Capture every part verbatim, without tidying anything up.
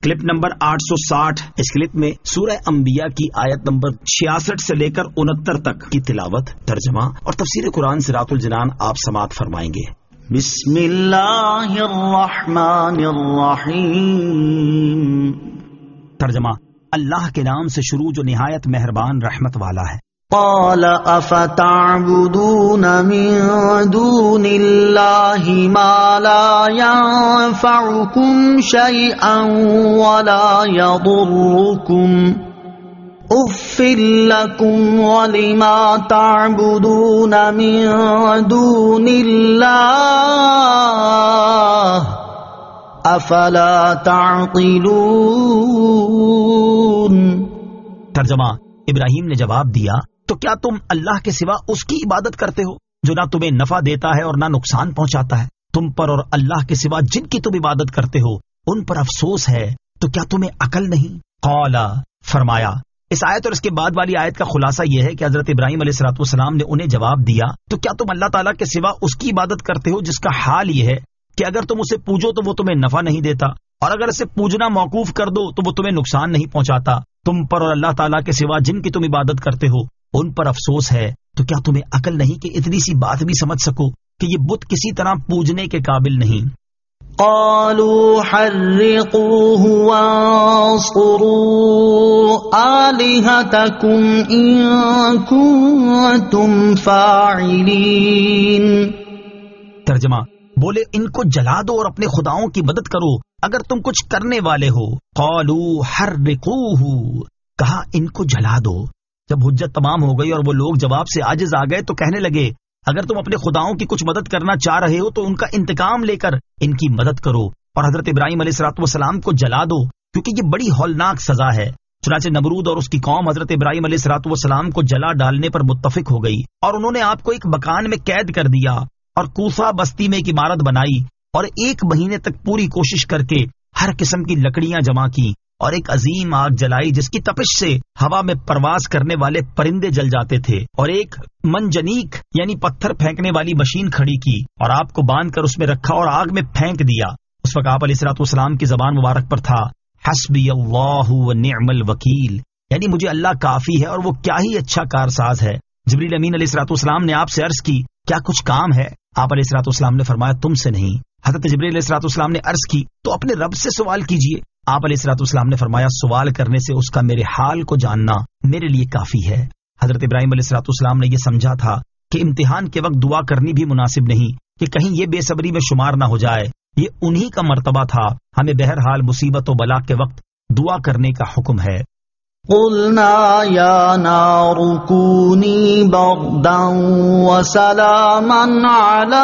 Clip number آٹھ سو ساٹھ. اس clip میں سورہ انبیاء کی آیت نمبر چھیاسٹھ سے لے کر انہتر تک کی تلاوت، ترجمہ اور تفسیر قرآن صراط الجنان آپ سماعت فرمائیں گے. بسم اللہ الرحمن الرحیم. ترجمہ: اللہ کے نام سے شروع جو نہایت مہربان رحمت والا ہے. قال افتعبدون من دون اللہ ما لا ينفعكم شيئا ولا يضركم اف لكم ولما تعبدون من دون اللہ افلا تعقلون. ترجمہ: ابراہیم نے جواب دیا، تو کیا تم اللہ کے سوا اس کی عبادت کرتے ہو جو نہ تمہیں نفع دیتا ہے اور نہ نقصان پہنچاتا ہے؟ تم پر اور اللہ کے سوا جن کی تم عبادت کرتے ہو ان پر افسوس ہے، تو کیا تمہیں عقل نہیں؟ قال، فرمایا. اس آیت اور اس کے بعد والی آیت کا خلاصہ یہ ہے کہ حضرت ابراہیم علیہ الصلوۃ والسلام نے انہیں جواب دیا، تو کیا تم اللہ تعالیٰ کے سوا اس کی عبادت کرتے ہو جس کا حال یہ ہے کہ اگر تم اسے پوجو تو وہ تمہیں نفع نہیں دیتا، اور اگر اسے پوجنا موقوف کر دو تو وہ تمہیں نقصان نہیں پہنچاتا. تم پر اور اللہ تعالیٰ کے سوا جن کی تم عبادت کرتے ہو ان پر افسوس ہے، تو کیا تمہیں عقل نہیں کہ اتنی سی بات بھی سمجھ سکو کہ یہ بت کسی طرح پوجنے کے قابل نہیں؟ قالوا حرقوه وانصروا آلهتكم إن كنتم فاعلين. ترجمہ: بولے ان کو جلا دو اور اپنے خداؤں کی مدد کرو اگر تم کچھ کرنے والے ہو. قالوا حرقوه، کہا ان کو جلا دو. جب حجت تمام ہو گئی اور وہ لوگ جواب سے عاجز آ گئے تو کہنے لگے، اگر تم اپنے خداؤں کی کچھ مدد کرنا چاہ رہے ہو تو ان کا انتقام لے کر ان کی مدد کرو اور حضرت ابراہیم علیہ الصلوۃ والسلام کو جلا دو، کیونکہ یہ بڑی ہولناک سزا ہے. چنانچہ نمرود اور اس کی قوم حضرت ابراہیم علیہ الصلوۃ والسلام کو جلا ڈالنے پر متفق ہو گئی، اور انہوں نے آپ کو ایک مکان میں قید کر دیا اور کوفہ بستی میں ایک عمارت بنائی اور ایک مہینے تک پوری کوشش کر کے ہر قسم کی لکڑیاں جمع کی اور ایک عظیم آگ جلائی جس کی تپش سے ہوا میں پرواز کرنے والے پرندے جل جاتے تھے، اور ایک منجنیک یعنی پتھر پھینکنے والی مشین کھڑی کی اور آپ کو باندھ کر اس میں رکھا اور آگ میں پھینک دیا. اس وقت آپ علیہ الصلوۃ والسلام کی زبان مبارک پر تھا، حسبی اللہ ونعم الوکیل، یعنی مجھے اللہ کافی ہے اور وہ کیا ہی اچھا کارساز ہے. جبریل امین علیہ الصلوۃ والسلام نے آپ سے عرض کی، کیا کچھ کام ہے؟ آپ علیہ الصلوۃ والسلام نے فرمایا، تم سے نہیں. حضرت جبریل علیہ الصلوۃ والسلام نے عرض کی، تو اپنے رب سے سوال کیجئے. آپ علیہ الصلوۃ والسلام نے فرمایا، سوال کرنے سے اس کا میرے حال کو جاننا میرے لیے کافی ہے. حضرت ابراہیم علیہ الصلوۃ والسلام نے یہ سمجھا تھا کہ امتحان کے وقت دعا کرنی بھی مناسب نہیں کہ کہیں یہ بے صبری میں شمار نہ ہو جائے. یہ انہی کا مرتبہ تھا. ہمیں بہرحال مصیبت و بلا کے وقت دعا کرنے کا حکم ہے. قلنا یا نار کونی بردا وسلاما علی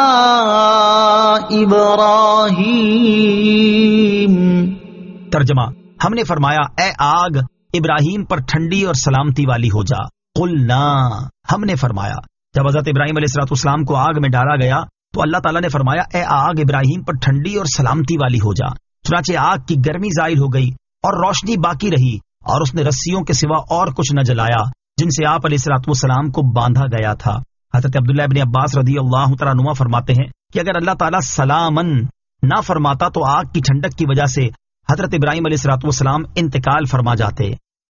ابراہیم. ترجمہ: ہم نے فرمایا، اے آگ ابراہیم پر ٹھنڈی اور سلامتی والی ہو جا. قلنا، ہم نے فرمایا. جب حضرت ابراہیم علیہ الصلوۃ والسلام کو آگ میں ڈالا گیا تو اللہ تعالیٰ نے فرمایا، اے آگ ابراہیم پر ٹھنڈی اور سلامتی والی ہو جا. چنانچہ آگ کی گرمی زائل ہو گئی اور روشنی باقی رہی، اور اس نے رسیوں کے سوا اور کچھ نہ جلایا جن سے آپ علیہ الصلوۃ والسلام کو باندھا گیا تھا. حضرت عبداللہ ابن عباس رضی اللہ تعالیٰ عنہما فرماتے ہیں کہ اگر اللہ تعالیٰ سلامن نہ فرماتا تو آگ کی ٹھنڈک کی وجہ سے حضرت ابراہیم علیہ الصلوۃ والسلام انتقال فرما جاتے.